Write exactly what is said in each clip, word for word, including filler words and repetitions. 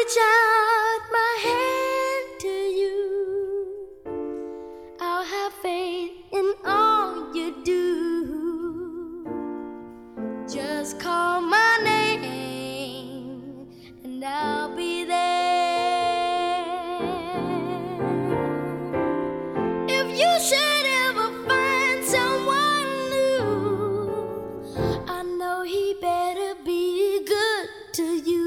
reach out my hand to you. I'll have faith in all you do. Just call my name and I'll be there. If you should ever find someone new, I know he better be good to you.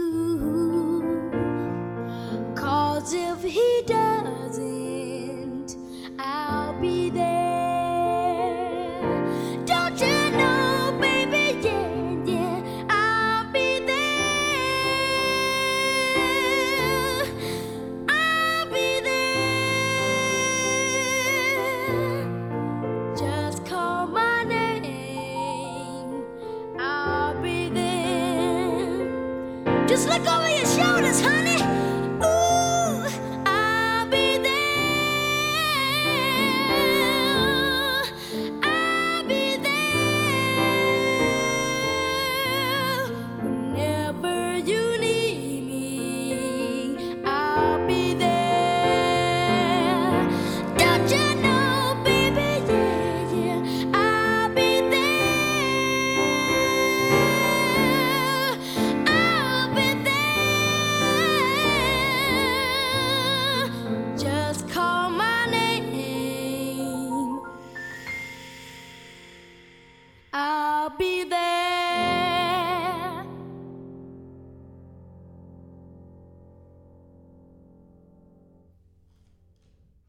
'Cause if he doesn't, I'll be there. Don't you know, baby, yeah, yeah, I'll be there. I'll be there. Just call my name, I'll be there. Just look over your shoulders, honey.